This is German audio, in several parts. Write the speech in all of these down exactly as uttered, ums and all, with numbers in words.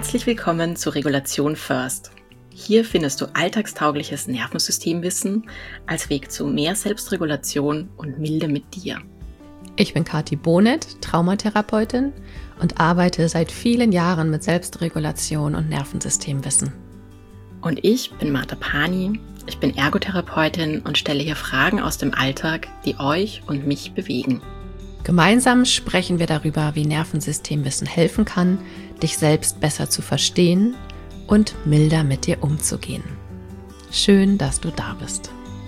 Herzlich willkommen zu Regulation First. Hier findest du alltagstaugliches Nervensystemwissen als Weg zu mehr Selbstregulation und Milde mit dir. Ich bin Kathi Bonet, Traumatherapeutin und arbeite seit vielen Jahren mit Selbstregulation und Nervensystemwissen. Und ich bin Martha Pani, ich bin Ergotherapeutin und stelle hier Fragen aus dem Alltag, die euch und mich bewegen. Gemeinsam sprechen wir darüber, wie Nervensystemwissen helfen kann, dich selbst besser zu verstehen und milder mit dir umzugehen. Schön, dass du da bist.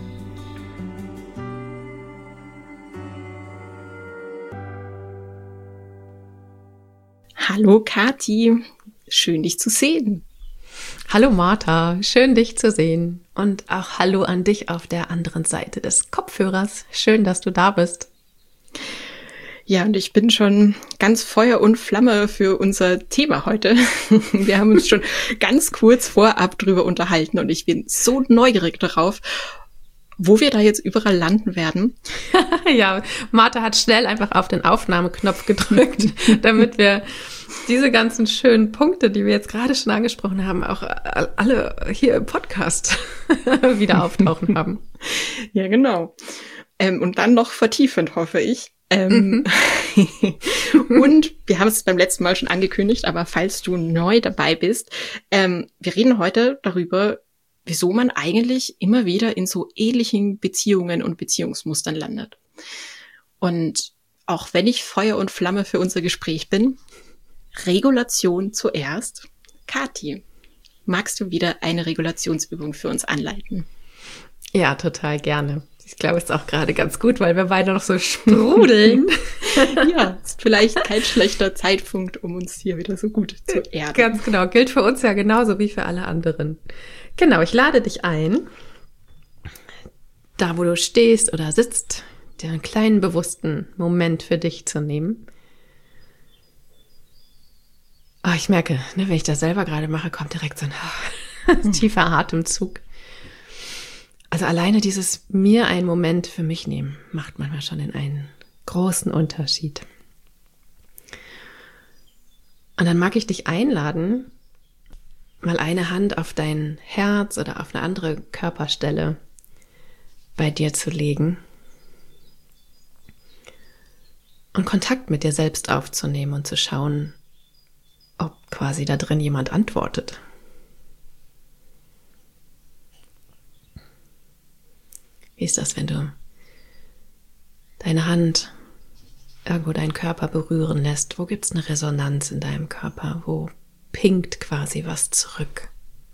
Hallo Kathi, schön dich zu sehen. Hallo Martha, schön dich zu sehen. Und auch hallo an dich auf der anderen Seite des Kopfhörers. Schön, dass du da bist. Ja, und ich bin schon ganz Feuer und Flamme für unser Thema heute. Wir haben uns schon ganz kurz vorab drüber unterhalten und ich bin so neugierig darauf, wo wir da jetzt überall landen werden. Ja, Martha hat schnell einfach auf den Aufnahmeknopf gedrückt, damit wir diese ganzen schönen Punkte, die wir jetzt gerade schon angesprochen haben, auch alle hier im Podcast wieder auftauchen haben. Ja, genau. Ähm, und dann noch vertiefend, hoffe ich. Ähm, mhm. Und wir haben es beim letzten Mal schon angekündigt, aber falls du neu dabei bist, ähm, wir reden heute darüber, wieso man eigentlich immer wieder in so ähnlichen Beziehungen und Beziehungsmustern landet. Und auch wenn ich Feuer und Flamme für unser Gespräch bin, Regulation zuerst. Kathi, magst du wieder eine Regulationsübung für uns anleiten? Ja, total gerne. Ich glaube, es ist auch gerade ganz gut, weil wir beide noch so sprudeln. Ja, ist vielleicht kein schlechter Zeitpunkt, um uns hier wieder so gut zu erden. Ganz genau, gilt für uns ja genauso wie für alle anderen. Genau, ich lade dich ein, da wo du stehst oder sitzt, dir einen kleinen bewussten Moment für dich zu nehmen. Oh, ich merke, ne, wenn ich das selber gerade mache, kommt direkt so ein oh, tiefer Atemzug. Also alleine dieses mir einen Moment für mich nehmen, macht manchmal schon einen großen Unterschied. Und dann mag ich dich einladen, mal eine Hand auf dein Herz oder auf eine andere Körperstelle bei dir zu legen und Kontakt mit dir selbst aufzunehmen und zu schauen, ob quasi da drin jemand antwortet. Wie ist das, wenn du deine Hand irgendwo deinen Körper berühren lässt? Wo gibt es eine Resonanz in deinem Körper? Wo pinkt quasi was zurück?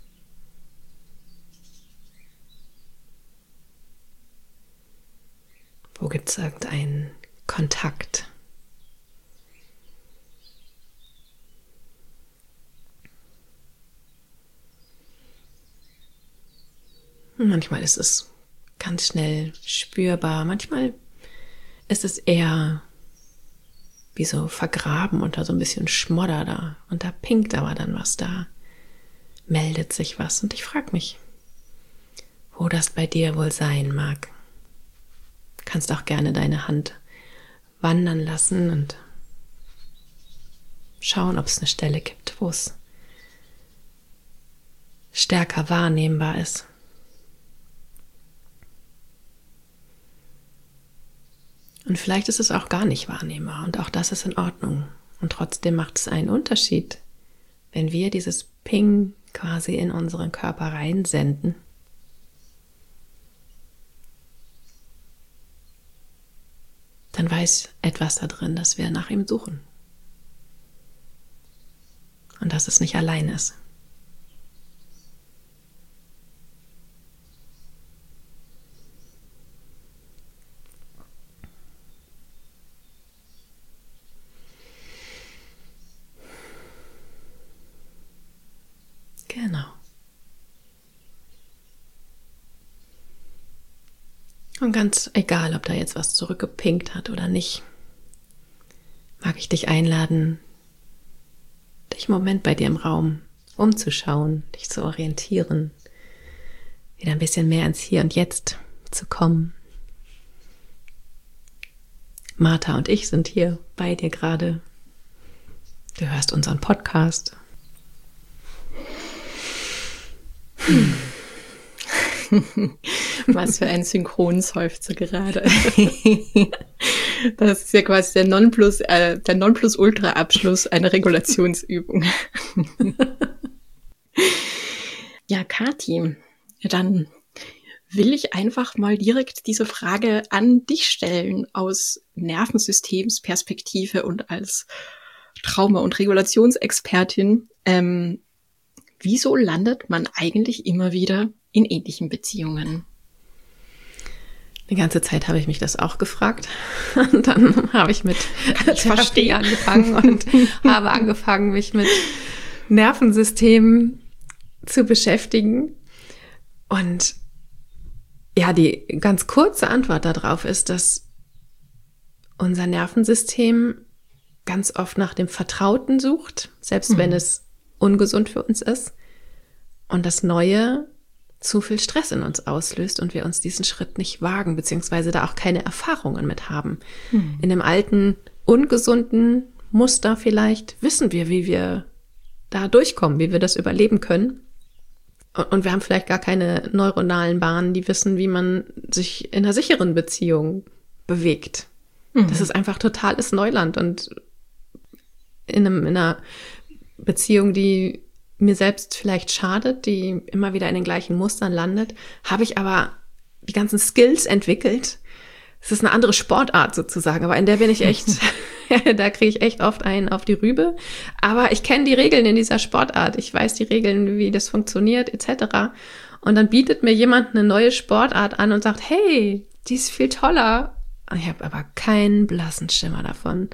Wo gibt es irgendeinen Kontakt? Manchmal ist es ganz schnell spürbar. Manchmal ist es eher wie so vergraben unter so ein bisschen Schmodder da. Und da pinkt aber dann was, da meldet sich was. Und ich frage mich, wo das bei dir wohl sein mag. Du kannst auch gerne deine Hand wandern lassen und schauen, ob es eine Stelle gibt, wo es stärker wahrnehmbar ist. Und vielleicht ist es auch gar nicht wahrnehmbar und auch das ist in Ordnung. Und trotzdem macht es einen Unterschied, wenn wir dieses Ping quasi in unseren Körper reinsenden. Dann weiß etwas da drin, dass wir nach ihm suchen. Und dass es nicht allein ist. Genau. Und ganz egal, ob da jetzt was zurückgepinkt hat oder nicht, mag ich dich einladen, dich einen Moment bei dir im Raum umzuschauen, dich zu orientieren, wieder ein bisschen mehr ins Hier und Jetzt zu kommen. Martha und ich sind hier bei dir gerade. Du hörst unseren Podcast. Was für ein Synchronseufzer gerade. Das ist ja quasi der Nonplus, äh, der Nonplusultra-Abschluss einer Regulationsübung. Ja, Kathi, dann will ich einfach mal direkt diese Frage an dich stellen aus Nervensystemsperspektive und als Trauma- und Regulationsexpertin. Ähm, wieso landet man eigentlich immer wieder in ähnlichen Beziehungen? Die ganze Zeit habe ich mich das auch gefragt. Und dann habe ich mit Therapie angefangen und habe angefangen, mich mit Nervensystemen zu beschäftigen. Und ja, die ganz kurze Antwort darauf ist, dass unser Nervensystem ganz oft nach dem Vertrauten sucht, selbst mhm. wenn es ungesund für uns ist und das Neue zu viel Stress in uns auslöst und wir uns diesen Schritt nicht wagen, beziehungsweise da auch keine Erfahrungen mit haben. Mhm. In dem alten, ungesunden Muster vielleicht wissen wir, wie wir da durchkommen, wie wir das überleben können. Und wir haben vielleicht gar keine neuronalen Bahnen, die wissen, wie man sich in einer sicheren Beziehung bewegt. Mhm. Das ist einfach totales Neuland. Und in, einem, in einer Beziehung, die mir selbst vielleicht schadet, die immer wieder in den gleichen Mustern landet, habe ich aber die ganzen Skills entwickelt. Es ist eine andere Sportart sozusagen, aber in der bin ich echt, da kriege ich echt oft einen auf die Rübe. Aber ich kenne die Regeln in dieser Sportart. Ich weiß die Regeln, wie das funktioniert, et cetera. Und dann bietet mir jemand eine neue Sportart an und sagt, hey, die ist viel toller. Ich habe aber keinen blassen Schimmer davon,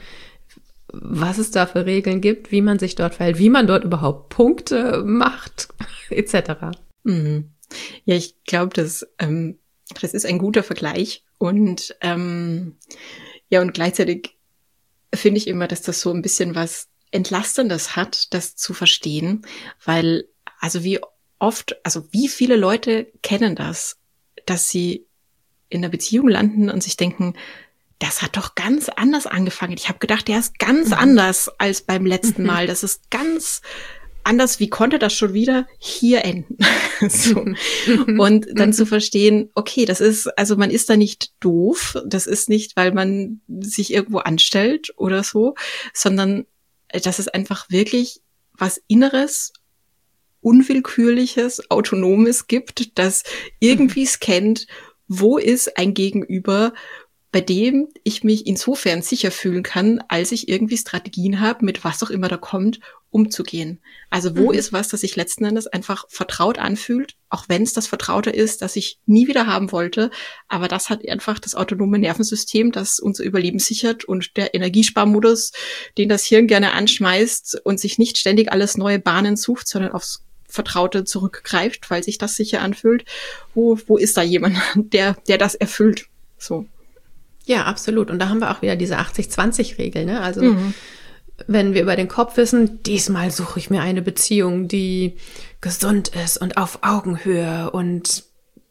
was es da für Regeln gibt, wie man sich dort verhält, wie man dort überhaupt Punkte macht, et cetera. Mhm. Ja, ich glaube, das, ähm, das ist ein guter Vergleich. Und ähm, ja, und gleichzeitig finde ich immer, dass das so ein bisschen was Entlastendes hat, das zu verstehen, weil, also wie oft, also wie viele Leute kennen das, dass sie in einer Beziehung landen und sich denken, das hat doch ganz anders angefangen. Ich habe gedacht, der ist ganz mhm. anders als beim letzten Mal. Das ist ganz anders. Wie konnte das schon wieder hier enden? So. Und dann zu verstehen, okay, das ist, also man ist da nicht doof. Das ist nicht, weil man sich irgendwo anstellt oder so, sondern dass es einfach wirklich was Inneres, Unwillkürliches, Autonomes gibt, das irgendwie scannt, wo ist ein Gegenüber, bei dem ich mich insofern sicher fühlen kann, als ich irgendwie Strategien habe, mit was auch immer da kommt, umzugehen. Also wo mhm. ist was, das sich letzten Endes einfach vertraut anfühlt, auch wenn es das Vertraute ist, das ich nie wieder haben wollte, aber das hat einfach das autonome Nervensystem, das unser Überleben sichert und der Energiesparmodus, den das Hirn gerne anschmeißt und sich nicht ständig alles neue Bahnen sucht, sondern aufs Vertraute zurückgreift, weil sich das sicher anfühlt. Wo, wo ist da jemand, der, der das erfüllt? So. Ja, absolut. Und da haben wir auch wieder diese achtzig zwanzig Regel, ne? Also, mhm. wenn wir über den Kopf wissen, diesmal suche ich mir eine Beziehung, die gesund ist und auf Augenhöhe und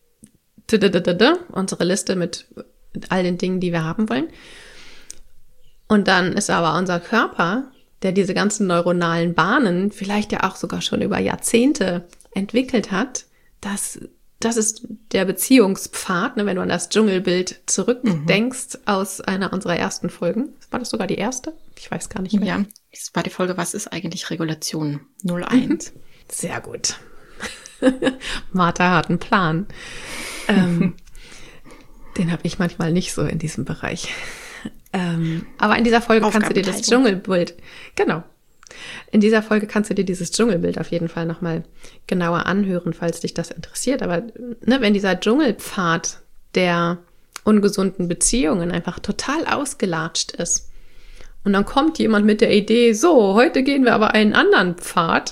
unsere Liste mit, mit all den Dingen, die wir haben wollen. Und dann ist aber unser Körper, der diese ganzen neuronalen Bahnen vielleicht ja auch sogar schon über Jahrzehnte entwickelt hat, dass das ist der Beziehungspfad, ne, wenn du an das Dschungelbild zurückdenkst mhm. aus einer unserer ersten Folgen. War das sogar die erste? Ich weiß gar nicht mehr. Ja, das war die Folge, was ist eigentlich Regulation? null eins. Mhm. Sehr gut. Martha hat einen Plan. ähm, den habe ich manchmal nicht so in diesem Bereich. Ähm, aber in dieser Folge kannst du dir das Dschungelbild, genau, in dieser Folge kannst du dir dieses Dschungelbild auf jeden Fall nochmal genauer anhören, falls dich das interessiert. Aber ne, wenn dieser Dschungelpfad der ungesunden Beziehungen einfach total ausgelatscht ist und dann kommt jemand mit der Idee, so, heute gehen wir aber einen anderen Pfad,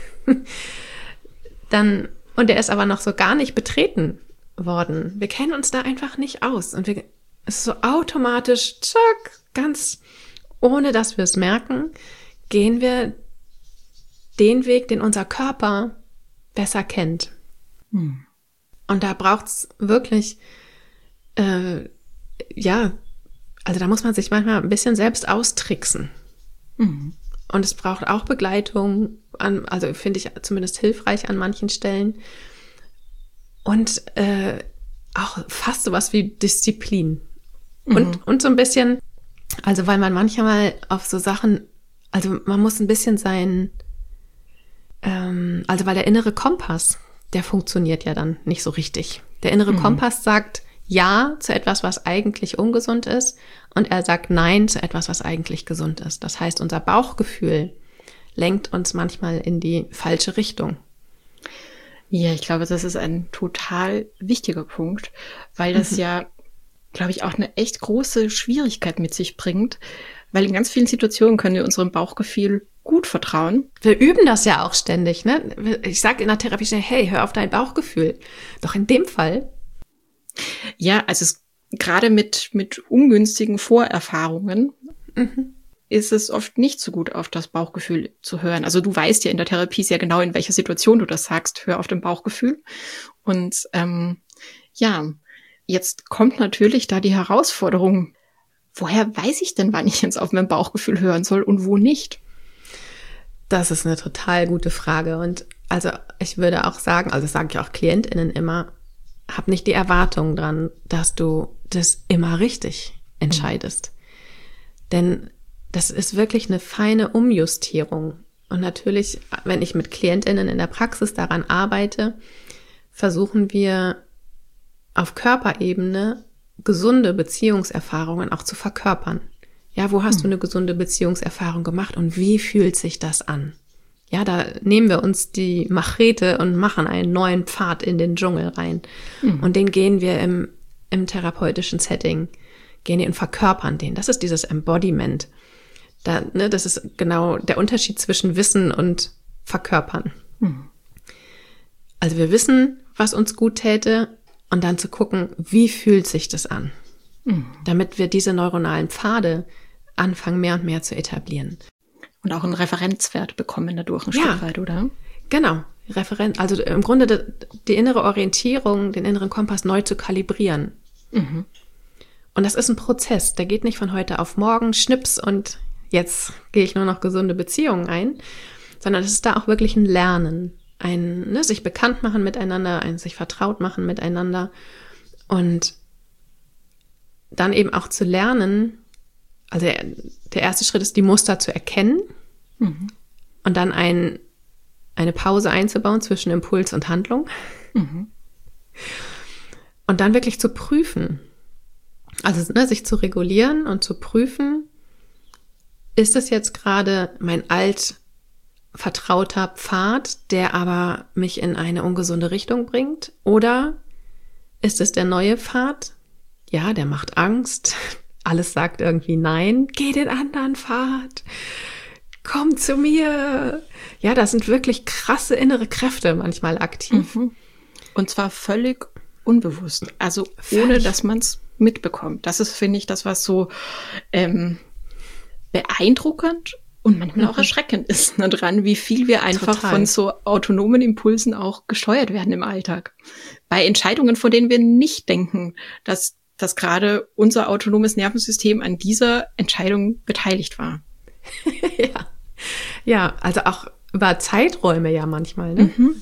dann, und der ist aber noch so gar nicht betreten worden. Wir kennen uns da einfach nicht aus und wir, es ist so automatisch, zack, ganz ohne dass wir es merken, gehen wir den Weg, den unser Körper besser kennt. Hm. Und da braucht's wirklich, äh, ja, also da muss man sich manchmal ein bisschen selbst austricksen. Hm. Und es braucht auch Begleitung, an, also finde ich zumindest hilfreich an manchen Stellen, und äh, auch fast sowas wie Disziplin. Mhm. Und, und so ein bisschen, also weil man manchmal auf so Sachen, also man muss ein bisschen sein, ähm, also weil der innere Kompass, der funktioniert ja dann nicht so richtig. Der innere mhm. Kompass sagt Ja zu etwas, was eigentlich ungesund ist, und er sagt Nein zu etwas, was eigentlich gesund ist. Das heißt, unser Bauchgefühl lenkt uns manchmal in die falsche Richtung. Ja, ich glaube, das ist ein total wichtiger Punkt, weil das mhm. ja, glaube ich, auch eine echt große Schwierigkeit mit sich bringt, weil in ganz vielen Situationen können wir unserem Bauchgefühl gut vertrauen. Wir üben das ja auch ständig, ne? Ich sage in der Therapie schnell, hey, hör auf dein Bauchgefühl. Doch in dem Fall. Ja, also es, gerade mit, mit ungünstigen Vorerfahrungen mhm. ist es oft nicht so gut, auf das Bauchgefühl zu hören. Also du weißt ja in der Therapie sehr genau, in welcher Situation du das sagst, hör auf dein Bauchgefühl. Und ähm, ja, jetzt kommt natürlich da die Herausforderung, woher weiß ich denn, wann ich jetzt auf mein Bauchgefühl hören soll und wo nicht? Das ist eine total gute Frage. Und also ich würde auch sagen, also das sage ich auch KlientInnen immer, hab nicht die Erwartung dran, dass du das immer richtig entscheidest. Mhm. Denn das ist wirklich eine feine Umjustierung. Und natürlich, wenn ich mit KlientInnen in der Praxis daran arbeite, versuchen wir auf Körperebene gesunde Beziehungserfahrungen auch zu verkörpern. Ja, wo hast mhm. du eine gesunde Beziehungserfahrung gemacht und wie fühlt sich das an? Ja, da nehmen wir uns die Machete und machen einen neuen Pfad in den Dschungel rein. Mhm. Und den gehen wir im, im therapeutischen Setting, gehen wir und verkörpern den. Das ist dieses Embodiment. Da, ne, das ist genau der Unterschied zwischen Wissen und Verkörpern. Mhm. Also wir wissen, was uns gut täte, und dann zu gucken, wie fühlt sich das an? Mhm. Damit wir diese neuronalen Pfade anfangen, mehr und mehr zu etablieren. Und auch einen Referenzwert bekommen dadurch ein ja, Stück weit, oder? Genau. Referenz, also im Grunde die, die innere Orientierung, den inneren Kompass neu zu kalibrieren. Mhm. Und das ist ein Prozess, der geht nicht von heute auf morgen, schnips und jetzt gehe ich nur noch gesunde Beziehungen ein, sondern es ist da auch wirklich ein Lernen. Ein ne, sich bekannt machen miteinander, ein sich vertraut machen miteinander und dann eben auch zu lernen, also der, der erste Schritt ist, die Muster zu erkennen mhm. und dann ein, eine Pause einzubauen zwischen Impuls und Handlung mhm. und dann wirklich zu prüfen, also ne, sich zu regulieren und zu prüfen, ist es jetzt gerade mein alt vertrauter Pfad, der aber mich in eine ungesunde Richtung bringt? Oder ist es der neue Pfad? Ja, der macht Angst. Alles sagt irgendwie nein. Geh den anderen Pfad. Komm zu mir. Ja, da sind wirklich krasse innere Kräfte manchmal aktiv. Mhm. Und zwar völlig unbewusst. Also völlig. Ohne, dass man es mitbekommt. Das ist, finde ich, das, was so ähm, beeindruckend und manchmal auch erschreckend ist ne, dran, wie viel wir einfach Total. Von so autonomen Impulsen auch gesteuert werden im Alltag. Bei Entscheidungen, von denen wir nicht denken, dass, dass gerade unser autonomes Nervensystem an dieser Entscheidung beteiligt war. ja. ja, also auch über Zeiträume ja manchmal. Ne? Mhm.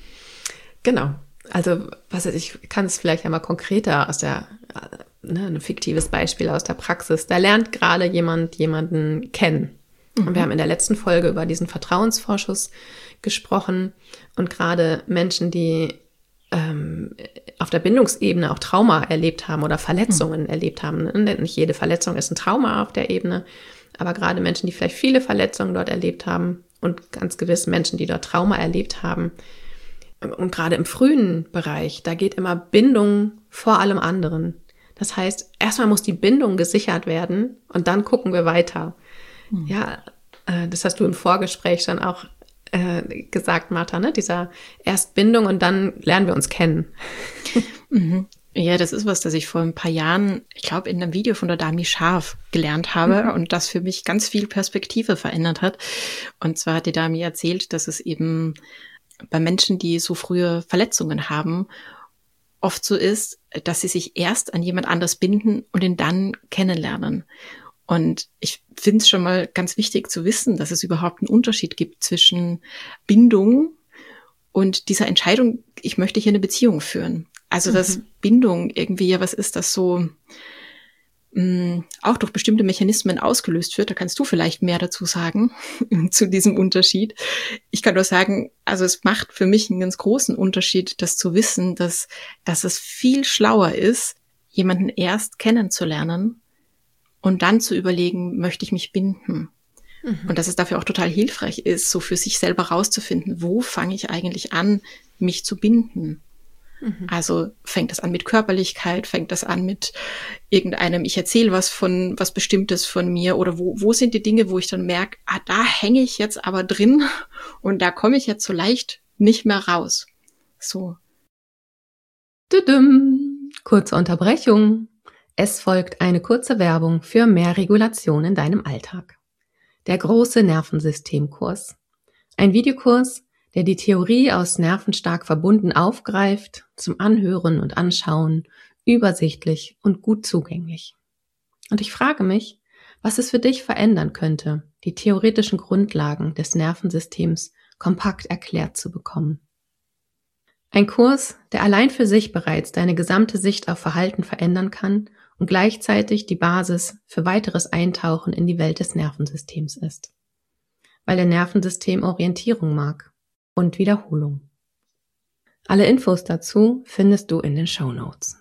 Genau. Also was weiß ich, kann es vielleicht ja mal konkreter aus der, ne, ein fiktives Beispiel aus der Praxis. Da lernt gerade jemand jemanden kennen. Und wir haben in der letzten Folge über diesen Vertrauensvorschuss gesprochen und gerade Menschen, die ähm, auf der Bindungsebene auch Trauma erlebt haben oder Verletzungen mhm. erlebt haben. Nicht jede Verletzung ist ein Trauma auf der Ebene, aber gerade Menschen, die vielleicht viele Verletzungen dort erlebt haben und ganz gewiss Menschen, die dort Trauma erlebt haben. Und gerade im frühen Bereich, da geht immer Bindung vor allem anderen. Das heißt, erstmal muss die Bindung gesichert werden und dann gucken wir weiter. Ja, äh, das hast du im Vorgespräch schon auch äh, gesagt, Martha, ne? Dieser erst Bindung und dann lernen wir uns kennen. Mhm. Ja, das ist was, das ich vor ein paar Jahren, ich glaube, in einem Video von der Dami Scharf gelernt habe mhm. und das für mich ganz viel Perspektive verändert hat. Und zwar hat die Dami erzählt, dass es eben bei Menschen, die so frühe Verletzungen haben, oft so ist, dass sie sich erst an jemand anders binden und ihn dann kennenlernen. Und ich finde es schon mal ganz wichtig zu wissen, dass es überhaupt einen Unterschied gibt zwischen Bindung und dieser Entscheidung, ich möchte hier eine Beziehung führen. Also, dass mhm. Bindung irgendwie ja was ist, das so mh, auch durch bestimmte Mechanismen ausgelöst wird. Da kannst du vielleicht mehr dazu sagen, zu diesem Unterschied. Ich kann nur sagen, also es macht für mich einen ganz großen Unterschied, das zu wissen, dass, dass es viel schlauer ist, jemanden erst kennenzulernen und dann zu überlegen, möchte ich mich binden? Mhm. Und dass es dafür auch total hilfreich ist, so für sich selber rauszufinden, wo fange ich eigentlich an, mich zu binden? Mhm. Also fängt das an mit Körperlichkeit, fängt das an mit irgendeinem, ich erzähle was von, was Bestimmtes von mir, oder wo, wo sind die Dinge, wo ich dann merke, ah, da hänge ich jetzt aber drin und da komme ich jetzt so leicht nicht mehr raus. So. Tudum. Kurze Unterbrechung. Es folgt eine kurze Werbung für mehr Regulation in deinem Alltag. Der große Nervensystemkurs. Ein Videokurs, der die Theorie aus Nervenstark verbunden aufgreift, zum Anhören und Anschauen, übersichtlich und gut zugänglich. Und ich frage mich, was es für dich verändern könnte, die theoretischen Grundlagen des Nervensystems kompakt erklärt zu bekommen. Ein Kurs, der allein für sich bereits deine gesamte Sicht auf Verhalten verändern kann und gleichzeitig die Basis für weiteres Eintauchen in die Welt des Nervensystems ist. Weil der Nervensystem Orientierung mag und Wiederholung. Alle Infos dazu findest du in den Shownotes.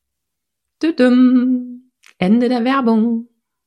Tudum. Ende der Werbung.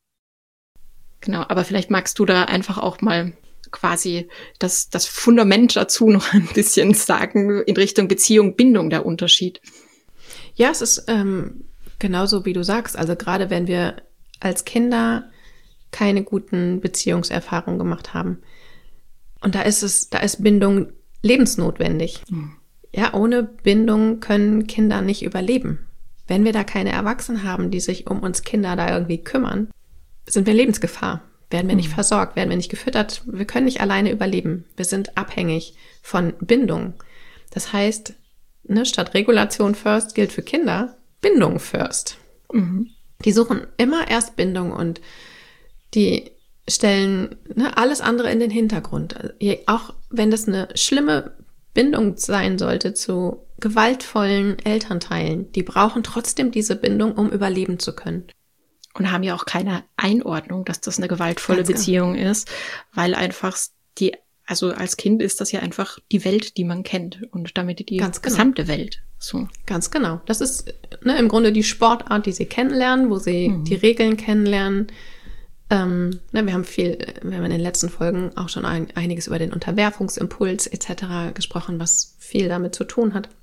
Genau, aber vielleicht magst du da einfach auch mal quasi das, das Fundament dazu noch ein bisschen sagen, in Richtung Beziehung, Bindung, der Unterschied. Ja, es ist ähm, genauso, wie du sagst. Also gerade wenn wir als Kinder keine guten Beziehungserfahrungen gemacht haben. Und da ist es, da ist Bindung lebensnotwendig. Mhm. Ja, ohne Bindung können Kinder nicht überleben. Wenn wir da keine Erwachsenen haben, die sich um uns Kinder da irgendwie kümmern, sind wir in Lebensgefahr. Werden wir nicht versorgt, werden wir nicht gefüttert, wir können nicht alleine überleben. Wir sind abhängig von Bindung. Das heißt, ne, statt Regulation first gilt für Kinder Bindung first. Mhm. Die suchen immer erst Bindung und die stellen ne, alles andere in den Hintergrund. Auch wenn das eine schlimme Bindung sein sollte zu gewaltvollen Elternteilen, die brauchen trotzdem diese Bindung, um überleben zu können. Und haben ja auch keine Einordnung, dass das eine gewaltvolle Ganz Beziehung genau. ist, weil einfach die, also als Kind ist das ja einfach die Welt, die man kennt und damit die Ganz gesamte genau. Welt. So. Ganz genau. Das ist ne, im Grunde die Sportart, die sie kennenlernen, wo sie mhm. die Regeln kennenlernen. Ähm, ne, wir haben viel, wir haben in den letzten Folgen auch schon ein, einiges über den Unterwerfungsimpuls et cetera gesprochen, was viel damit zu tun hat.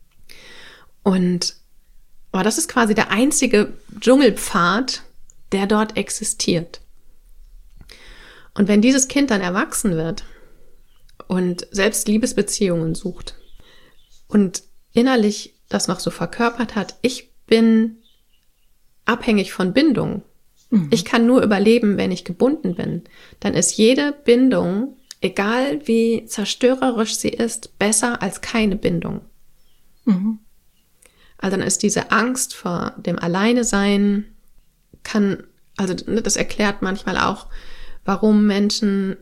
Und aber das ist quasi der einzige Dschungelpfad, der dort existiert. Und wenn dieses Kind dann erwachsen wird und selbst Liebesbeziehungen sucht und innerlich das noch so verkörpert hat, ich bin abhängig von Bindung. Mhm. Ich kann nur überleben, wenn ich gebunden bin. Dann ist jede Bindung, egal wie zerstörerisch sie ist, besser als keine Bindung. Mhm. Also dann ist diese Angst vor dem Alleinesein, kann, also das erklärt manchmal auch, warum Menschen,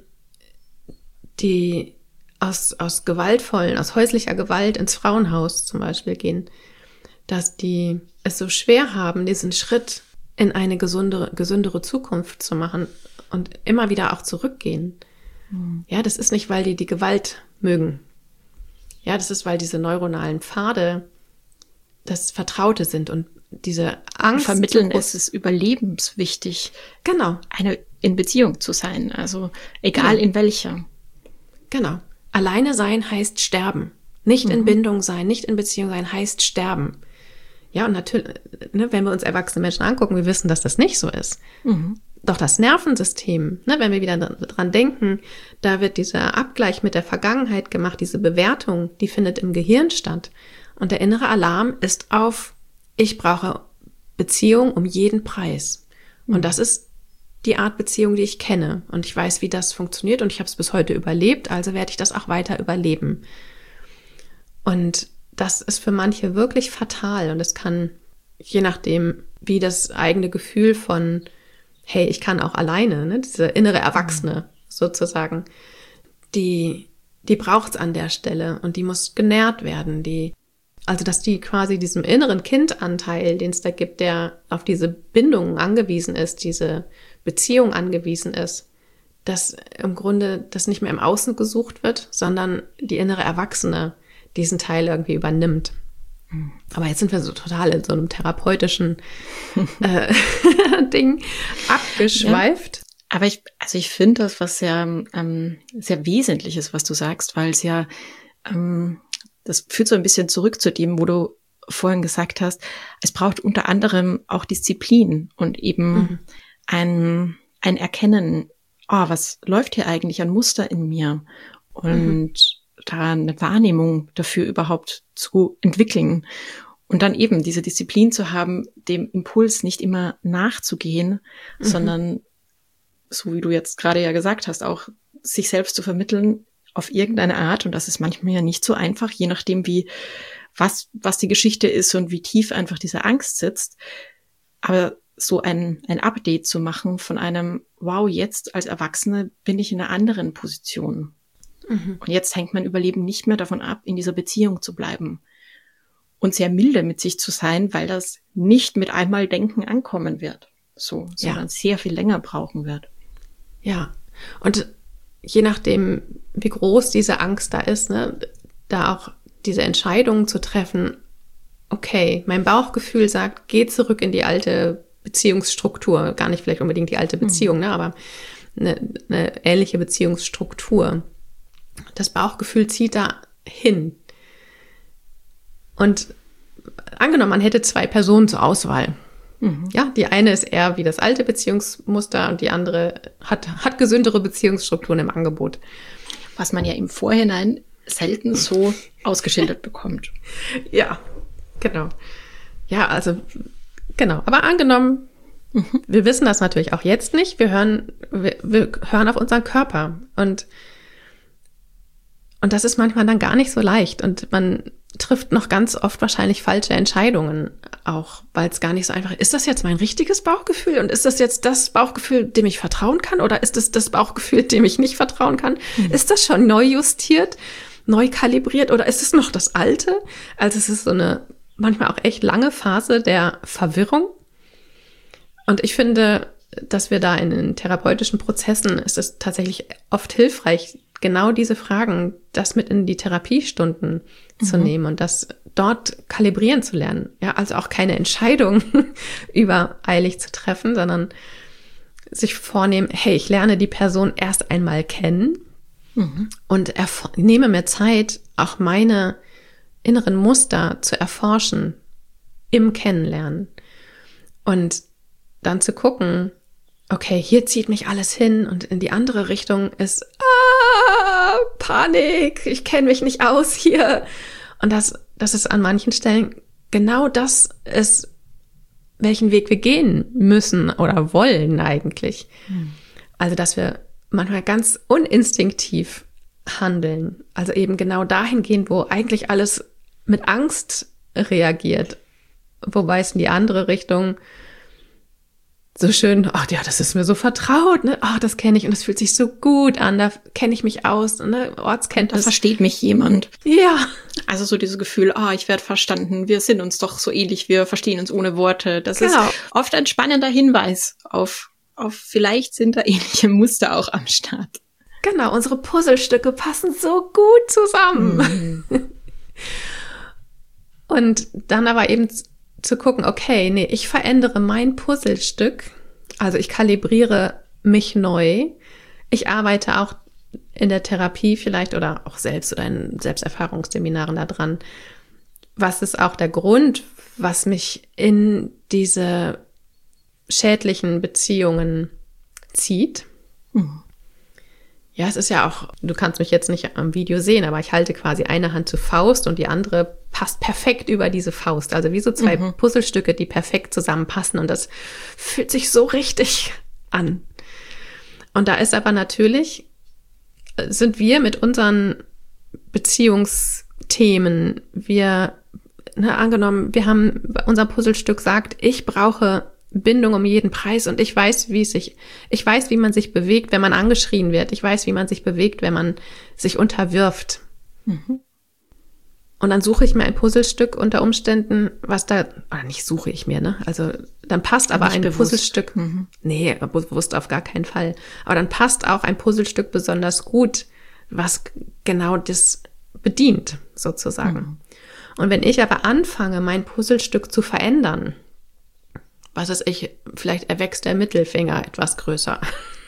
die aus, aus gewaltvollen, aus häuslicher Gewalt ins Frauenhaus zum Beispiel gehen, dass die es so schwer haben, diesen Schritt in eine gesundere, gesündere Zukunft zu machen und immer wieder auch zurückgehen. Mhm. Ja, das ist nicht, weil die die Gewalt mögen. Ja, das ist, weil diese neuronalen Pfade das Vertraute sind und diese Angst vermitteln, es ist überlebenswichtig, genau, eine in Beziehung zu sein, also egal genau. in welcher. Genau. Alleine sein heißt sterben. Nicht mhm. in Bindung sein, nicht in Beziehung sein heißt sterben. Ja, und natürlich, ne, wenn wir uns erwachsene Menschen angucken, wir wissen, dass das nicht so ist. Mhm. Doch das Nervensystem, ne, wenn wir wieder dran denken, da wird dieser Abgleich mit der Vergangenheit gemacht, diese Bewertung, die findet im Gehirn statt. Und der innere Alarm ist auf, ich brauche Beziehung um jeden Preis. Und das ist die Art Beziehung, die ich kenne. Und ich weiß, wie das funktioniert und ich habe es bis heute überlebt, also werde ich das auch weiter überleben. Und das ist für manche wirklich fatal. Und es kann, je nachdem, wie das eigene Gefühl von, hey, ich kann auch alleine, ne, diese innere Erwachsene sozusagen, die die braucht's an der Stelle und die muss genährt werden. Die, also dass die quasi diesem inneren Kindanteil, den es da gibt, der auf diese Bindung angewiesen ist, diese Beziehung angewiesen ist, dass im Grunde das nicht mehr im Außen gesucht wird, sondern die innere Erwachsene diesen Teil irgendwie übernimmt. Aber jetzt sind wir so total in so einem therapeutischen äh, Ding abgeschweift. Ja. Aber ich, also ich finde das was sehr, ähm, sehr Wesentliches, was du sagst, weil es ja, ähm, das führt so ein bisschen zurück zu dem, wo du vorhin gesagt hast, es braucht unter anderem auch Disziplin und eben mhm. ein, ein Erkennen, oh, was läuft hier eigentlich an Muster in mir? Und mhm. da eine Wahrnehmung dafür überhaupt zu entwickeln. Und dann eben diese Disziplin zu haben, dem Impuls nicht immer nachzugehen, mhm. sondern so wie du jetzt gerade ja gesagt hast, auch sich selbst zu vermitteln auf irgendeine Art. Und das ist manchmal ja nicht so einfach, je nachdem, wie, was, was die Geschichte ist und wie tief einfach diese Angst sitzt. Aber so ein, ein Update zu machen von einem, wow, jetzt als Erwachsene bin ich in einer anderen Position. Mhm. Und jetzt hängt mein Überleben nicht mehr davon ab, in dieser Beziehung zu bleiben. Und sehr milde mit sich zu sein, weil das nicht mit einmal Denken ankommen wird. So, sondern ja. sehr viel länger brauchen wird. Ja, und je nachdem, wie groß diese Angst da ist, ne, da auch diese Entscheidungen zu treffen, okay, mein Bauchgefühl sagt, geh zurück in die alte Beziehungsstruktur, gar nicht vielleicht unbedingt die alte Beziehung, mhm. ne, aber eine, eine ähnliche Beziehungsstruktur. Das Bauchgefühl zieht da hin. Und angenommen, man hätte zwei Personen zur Auswahl. Mhm. Ja, die eine ist eher wie das alte Beziehungsmuster und die andere hat, hat gesündere Beziehungsstrukturen im Angebot. Was man ja im Vorhinein selten so ausgeschildert bekommt. Ja, genau. Ja, also, genau. Aber angenommen, mhm. wir wissen das natürlich auch jetzt nicht. Wir hören, wir, wir hören auf unseren Körper. Und, und das ist manchmal dann gar nicht so leicht. Und man trifft noch ganz oft wahrscheinlich falsche Entscheidungen auch, weil es gar nicht so einfach ist. Ist das jetzt mein richtiges Bauchgefühl und ist das jetzt das Bauchgefühl, dem ich vertrauen kann oder ist es das Bauchgefühl, dem ich nicht vertrauen kann? Mhm. Ist das schon neu justiert, neu kalibriert oder ist es noch das Alte? Also es ist so eine manchmal auch echt lange Phase der Verwirrung und ich finde, dass wir da in den therapeutischen Prozessen ist es tatsächlich oft hilfreich, genau diese Fragen, das mit in die Therapiestunden mhm. zu nehmen und das dort kalibrieren zu lernen. Ja, also auch keine Entscheidung übereilig zu treffen, sondern sich vornehmen, hey, ich lerne die Person erst einmal kennen mhm. und erf- nehme mir Zeit, auch meine inneren Muster zu erforschen im Kennenlernen. Und dann zu gucken, okay, hier zieht mich alles hin und in die andere Richtung ist ah, Panik, ich kenne mich nicht aus hier. Und das, das ist an manchen Stellen genau das ist, welchen Weg wir gehen müssen oder wollen eigentlich. Hm. Also, dass wir manchmal ganz uninstinktiv handeln. Also eben genau dahin gehen, wo eigentlich alles mit Angst reagiert. Wobei es in die andere Richtung so schön, ach ja, das ist mir so vertraut, ne? Ach, das kenne ich und das fühlt sich so gut an, da kenne ich mich aus, ne? Ortskenntnis. Da versteht mich jemand. Ja. Also so dieses Gefühl, ah, ich werde verstanden, wir sind uns doch so ähnlich, wir verstehen uns ohne Worte. Das genau. ist oft ein spannender Hinweis auf, auf vielleicht sind da ähnliche Muster auch am Start. Genau, unsere Puzzlestücke passen so gut zusammen. Mhm. Und dann aber eben zu gucken, okay, nee, ich verändere mein Puzzlestück, also ich kalibriere mich neu. Ich arbeite auch in der Therapie vielleicht oder auch selbst oder in Selbsterfahrungsseminaren da dran. Was ist auch der Grund, was mich in diese schädlichen Beziehungen zieht? Mhm. Ja, es ist ja auch, du kannst mich jetzt nicht am Video sehen, aber ich halte quasi eine Hand zur Faust und die andere passt perfekt über diese Faust. Also wie so zwei mhm. Puzzlestücke, die perfekt zusammenpassen und das fühlt sich so richtig an. Und da ist aber natürlich, sind wir mit unseren Beziehungsthemen, wir, ne, angenommen, wir haben, unser Puzzlestück sagt, ich brauche Bindung um jeden Preis und ich weiß, wie es sich, ich weiß, wie man sich bewegt, wenn man angeschrien wird. Ich weiß, wie man sich bewegt, wenn man sich unterwirft. Mhm. Und dann suche ich mir ein Puzzlestück unter Umständen, was da, oder nicht suche ich mir, ne? Also dann passt aber ein bewusst. Puzzlestück. Mhm. Nee, bewusst auf gar keinen Fall. Aber dann passt auch ein Puzzlestück besonders gut, was genau das bedient, sozusagen. Mhm. Und wenn ich aber anfange, mein Puzzlestück zu verändern, was ist ich, vielleicht erwächst der Mittelfinger etwas größer.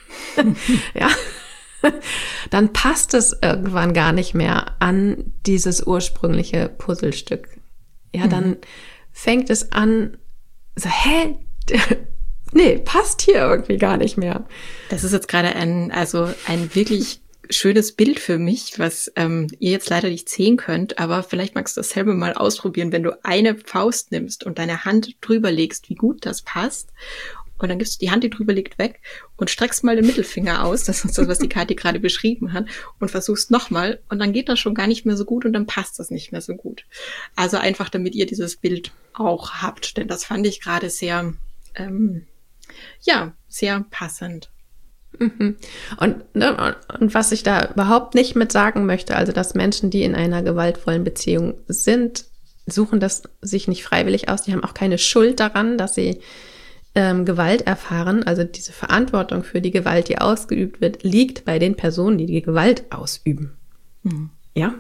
Ja. Dann passt es irgendwann gar nicht mehr an dieses ursprüngliche Puzzlestück. Ja, dann mhm. fängt es an, so, hä? Nee, passt hier irgendwie gar nicht mehr. Das ist jetzt gerade ein, also ein wirklich schönes Bild für mich, was ähm, ihr jetzt leider nicht sehen könnt, aber vielleicht magst du das selber mal ausprobieren, wenn du eine Faust nimmst und deine Hand drüber legst, wie gut das passt. Und dann gibst du die Hand, die drüber liegt, weg und streckst mal den Mittelfinger aus, das ist das, was die Kathi gerade beschrieben hat, und versuchst nochmal und dann geht das schon gar nicht mehr so gut und dann passt das nicht mehr so gut. Also einfach, damit ihr dieses Bild auch habt, denn das fand ich gerade sehr, ähm, ja, sehr passend. Mhm. Und, ne, und was ich da überhaupt nicht mit sagen möchte, also dass Menschen, die in einer gewaltvollen Beziehung sind, suchen das sich nicht freiwillig aus, die haben auch keine Schuld daran, dass sie Ähm, Gewalt erfahren, also diese Verantwortung für die Gewalt, die ausgeübt wird, liegt bei den Personen, die die Gewalt ausüben. Mhm. Ja?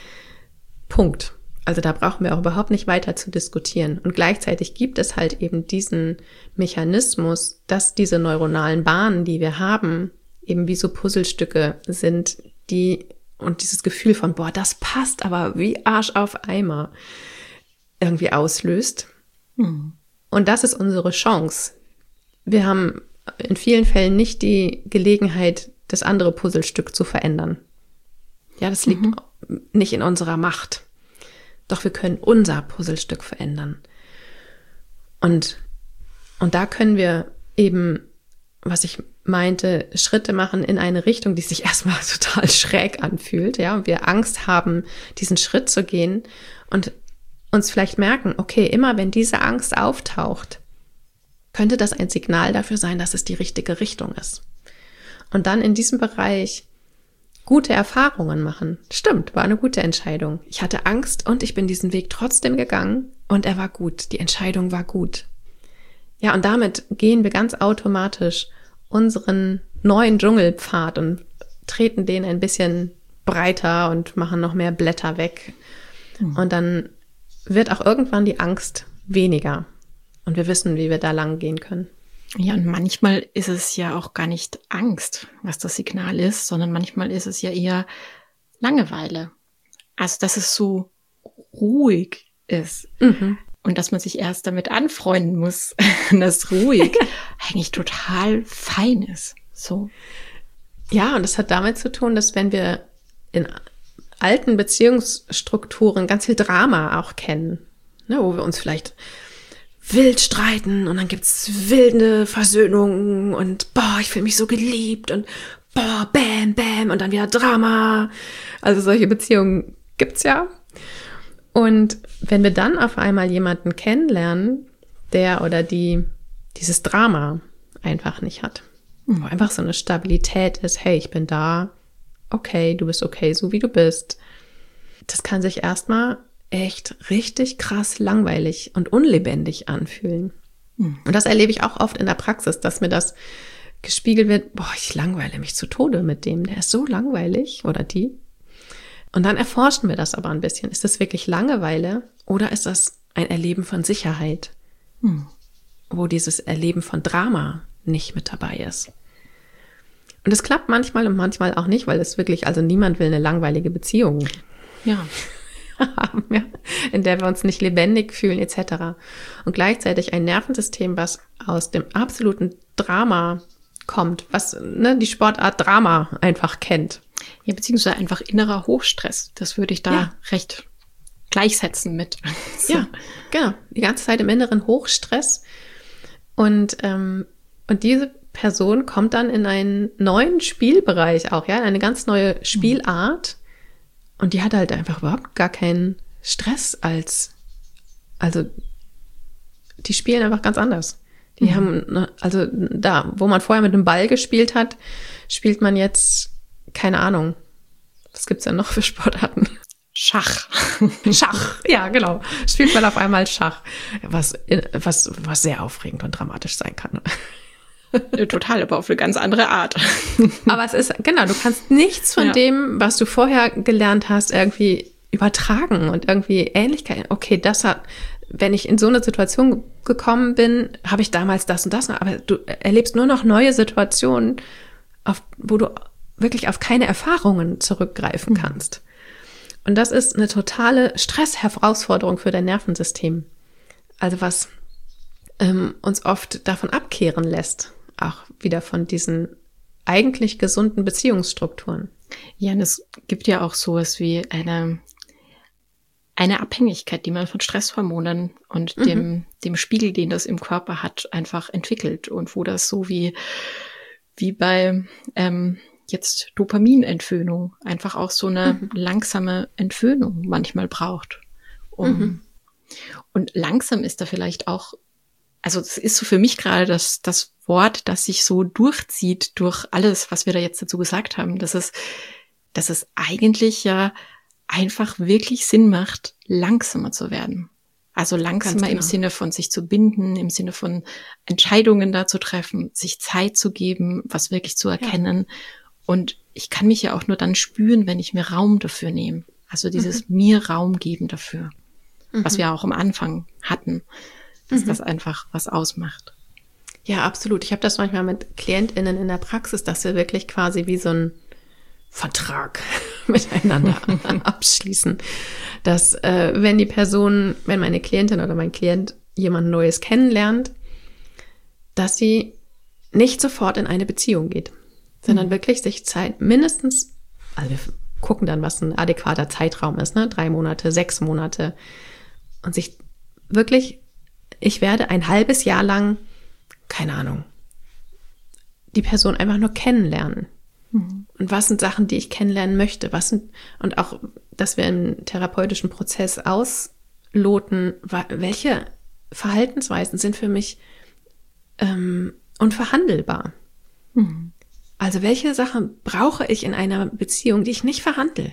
Punkt. Also da brauchen wir auch überhaupt nicht weiter zu diskutieren. Und gleichzeitig gibt es halt eben diesen Mechanismus, dass diese neuronalen Bahnen, die wir haben, eben wie so Puzzlestücke sind, die und dieses Gefühl von, boah, das passt aber wie Arsch auf Eimer irgendwie auslöst. Mhm. Und das ist unsere Chance. Wir haben in vielen Fällen nicht die Gelegenheit, das andere Puzzlestück zu verändern. Ja, das liegt mhm. nicht in unserer Macht. Doch wir können unser Puzzlestück verändern. Und, und da können wir eben, was ich meinte, Schritte machen in eine Richtung, die sich erstmal total schräg anfühlt. Ja, und wir Angst haben, diesen Schritt zu gehen und uns vielleicht merken, okay, immer wenn diese Angst auftaucht, könnte das ein Signal dafür sein, dass es die richtige Richtung ist. Und dann in diesem Bereich gute Erfahrungen machen. Stimmt, war eine gute Entscheidung. Ich hatte Angst und ich bin diesen Weg trotzdem gegangen und er war gut. Die Entscheidung war gut. Ja, und damit gehen wir ganz automatisch unseren neuen Dschungelpfad und treten den ein bisschen breiter und machen noch mehr Blätter weg. Mhm. Und dann wird auch irgendwann die Angst weniger. Und wir wissen, wie wir da lang gehen können. Ja, und manchmal ist es ja auch gar nicht Angst, was das Signal ist, sondern manchmal ist es ja eher Langeweile. Also, dass es so ruhig ist. Mhm. Und dass man sich erst damit anfreunden muss, dass ruhig eigentlich total fein ist. So. Ja, und das hat damit zu tun, dass wenn wir in alten Beziehungsstrukturen ganz viel Drama auch kennen, ne, wo wir uns vielleicht wild streiten und dann gibt's wilde Versöhnungen und boah, ich fühle mich so geliebt und boah, bam, bam und dann wieder Drama. Also solche Beziehungen gibt's ja. Und wenn wir dann auf einmal jemanden kennenlernen, der oder die dieses Drama einfach nicht hat, wo einfach so eine Stabilität ist, hey, ich bin da, okay, du bist okay, so wie du bist. Das kann sich erstmal echt richtig krass langweilig und unlebendig anfühlen. Mhm. Und das erlebe ich auch oft in der Praxis, dass mir das gespiegelt wird, boah, ich langweile mich zu Tode mit dem, der ist so langweilig oder die. Und dann erforschen wir das aber ein bisschen. Ist das wirklich Langeweile oder ist das ein Erleben von Sicherheit, mhm. wo dieses Erleben von Drama nicht mit dabei ist? Und es klappt manchmal und manchmal auch nicht, weil es wirklich, also niemand will eine langweilige Beziehung ja. haben, ja, in der wir uns nicht lebendig fühlen et cetera. Und gleichzeitig ein Nervensystem, was aus dem absoluten Drama kommt, was ne, die Sportart Drama einfach kennt. Ja, beziehungsweise einfach innerer Hochstress. Das würde ich da ja. recht gleichsetzen mit. So. Ja, genau. Die ganze Zeit im inneren Hochstress. Und, ähm, und diese Person kommt dann in einen neuen Spielbereich auch, ja, in eine ganz neue Spielart. Und die hat halt einfach überhaupt gar keinen Stress als, also die spielen einfach ganz anders. Die mhm. haben, also da, wo man vorher mit dem Ball gespielt hat, spielt man jetzt, keine Ahnung, was gibt's denn noch für Sportarten? Schach. Schach, ja, genau. Spielt man auf einmal Schach, was, was, was sehr aufregend und dramatisch sein kann. Total, aber auf eine ganz andere Art. Aber es ist, genau, du kannst nichts von ja. dem, was du vorher gelernt hast, irgendwie übertragen und irgendwie Ähnlichkeiten. Okay, das hat, wenn ich in so eine Situation gekommen bin, habe ich damals das und das, aber du erlebst nur noch neue Situationen, auf, wo du wirklich auf keine Erfahrungen zurückgreifen kannst. Und das ist eine totale Stressherausforderung für dein Nervensystem. Also was ähm, uns oft davon abkehren lässt, auch wieder von diesen eigentlich gesunden Beziehungsstrukturen. Ja, und es gibt ja auch sowas wie eine eine Abhängigkeit, die man von Stresshormonen und mhm. dem dem Spiegel, den das im Körper hat, einfach entwickelt und wo das so wie wie bei ähm, jetzt Dopaminentwöhnung einfach auch so eine mhm. langsame Entwöhnung manchmal braucht. Um, mhm. Und langsam ist da vielleicht auch, also das ist so für mich gerade das das Wort, das sich so durchzieht durch alles, was wir da jetzt dazu gesagt haben, dass es dass es eigentlich ja einfach wirklich Sinn macht, langsamer zu werden. Also langsamer genau. im Sinne von sich zu binden, im Sinne von Entscheidungen da zu treffen, sich Zeit zu geben, was wirklich zu erkennen. Ja. Und ich kann mich ja auch nur dann spüren, wenn ich mir Raum dafür nehme. Also dieses mhm. mir Raum geben dafür, mhm. was wir auch am Anfang hatten, dass mhm. das einfach was ausmacht. Ja, absolut. Ich habe das manchmal mit KlientInnen in der Praxis, dass wir wirklich quasi wie so ein Vertrag miteinander abschließen. Dass äh, wenn die Person, wenn meine Klientin oder mein Klient jemand Neues kennenlernt, dass sie nicht sofort in eine Beziehung geht, sondern mhm. wirklich sich Zeit mindestens, also wir gucken dann, was ein adäquater Zeitraum ist, ne? Drei Monate, sechs Monate und sich wirklich, ich werde ein halbes Jahr lang, keine Ahnung, die Person einfach nur kennenlernen. Mhm. Und was sind Sachen, die ich kennenlernen möchte? Was sind, und auch, dass wir im therapeutischen Prozess ausloten, welche Verhaltensweisen sind für mich ähm, unverhandelbar? Mhm. Also welche Sachen brauche ich in einer Beziehung, die ich nicht verhandle?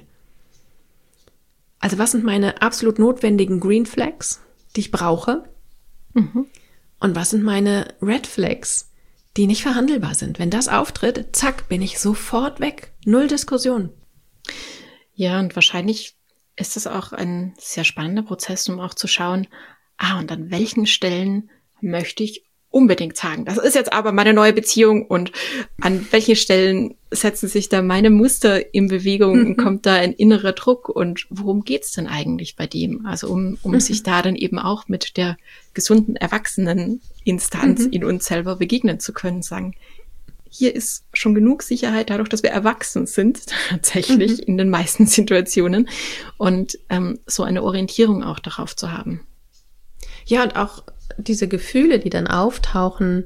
Also was sind meine absolut notwendigen Green Flags, die ich brauche? Mhm. Und was sind meine Red Flags, die nicht verhandelbar sind? Wenn das auftritt, zack, bin ich sofort weg. Null Diskussion. Ja, und wahrscheinlich ist es auch ein sehr spannender Prozess, um auch zu schauen, ah, und an welchen Stellen möchte ich unbedingt sagen, das ist jetzt aber meine neue Beziehung und an welchen Stellen setzen sich da meine Muster in Bewegung mhm. und kommt da ein innerer Druck und worum geht's denn eigentlich bei dem? Also um, um mhm. sich da dann eben auch mit der gesunden Erwachseneninstanz mhm. in uns selber begegnen zu können, sagen, hier ist schon genug Sicherheit dadurch, dass wir erwachsen sind, tatsächlich mhm. in den meisten Situationen und ähm, so eine Orientierung auch darauf zu haben. Ja, und auch diese Gefühle, die dann auftauchen,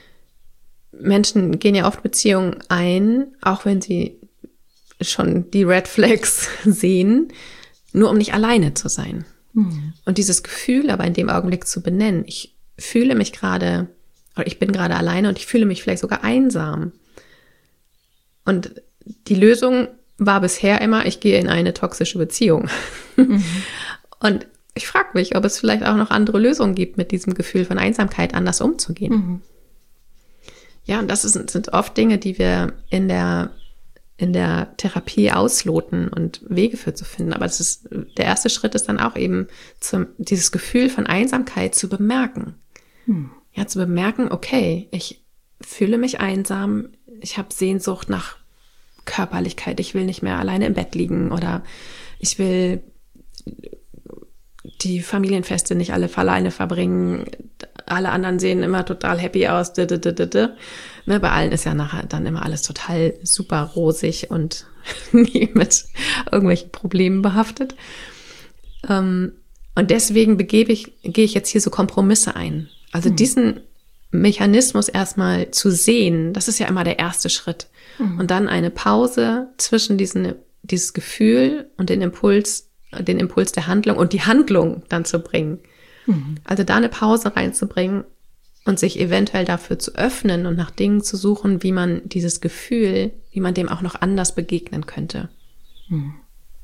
Menschen gehen ja oft Beziehungen ein, auch wenn sie schon die Red Flags sehen, nur um nicht alleine zu sein. Mhm. Und dieses Gefühl aber in dem Augenblick zu benennen, ich fühle mich gerade, oder ich bin gerade alleine und ich fühle mich vielleicht sogar einsam. Und die Lösung war bisher immer, ich gehe in eine toxische Beziehung. Mhm. Und ich frage mich, ob es vielleicht auch noch andere Lösungen gibt, mit diesem Gefühl von Einsamkeit anders umzugehen. Mhm. Ja, und das ist, sind oft Dinge, die wir in der, in der Therapie ausloten und Wege für zu finden. Aber das ist, der erste Schritt ist dann auch eben, zum, dieses Gefühl von Einsamkeit zu bemerken. Mhm. Ja, zu bemerken, okay, ich fühle mich einsam, ich habe Sehnsucht nach Körperlichkeit, ich will nicht mehr alleine im Bett liegen oder ich will die Familienfeste nicht alle alleine verbringen, alle anderen sehen immer total happy aus, d -d -d -d -d. Ne, bei allen ist ja nachher dann immer alles total super rosig und nie mit irgendwelchen Problemen behaftet. Ähm, und deswegen begebe ich, gehe ich jetzt hier so Kompromisse ein. Also mhm. diesen Mechanismus erstmal zu sehen, das ist ja immer der erste Schritt. Mhm. Und dann eine Pause zwischen diesen, dieses Gefühl und den Impuls, den Impuls der Handlung und die Handlung dann zu bringen. Mhm. Also da eine Pause reinzubringen und sich eventuell dafür zu öffnen und nach Dingen zu suchen, wie man dieses Gefühl, wie man dem auch noch anders begegnen könnte. Hm.